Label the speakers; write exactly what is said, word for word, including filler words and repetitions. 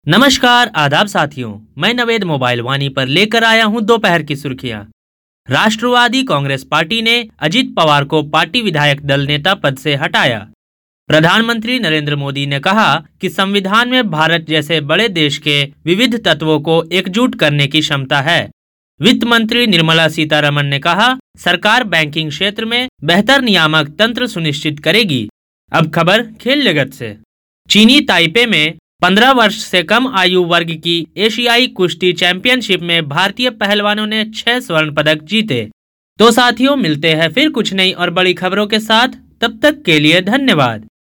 Speaker 1: नमस्कार आदाब साथियों, मैं नवेद मोबाइल वाणी पर लेकर आया हूं दोपहर की सुर्खियां। राष्ट्रवादी कांग्रेस पार्टी ने अजित पवार को पार्टी विधायक दल नेता पद से हटाया। प्रधानमंत्री नरेंद्र मोदी ने कहा कि संविधान में भारत जैसे बड़े देश के विविध तत्वों को एकजुट करने की क्षमता है। वित्त मंत्री निर्मला सीतारमण ने कहा, सरकार बैंकिंग क्षेत्र में बेहतर नियामक तंत्र सुनिश्चित करेगी। अब खबर खेल जगत से। चीनी ताइपे में पंद्रह वर्ष से कम आयु वर्ग की एशियाई कुश्ती चैंपियनशिप में भारतीय पहलवानों ने छह स्वर्ण पदक जीते। तो साथियों, मिलते हैं फिर कुछ नई और बड़ी खबरों के साथ। तब तक के लिए धन्यवाद।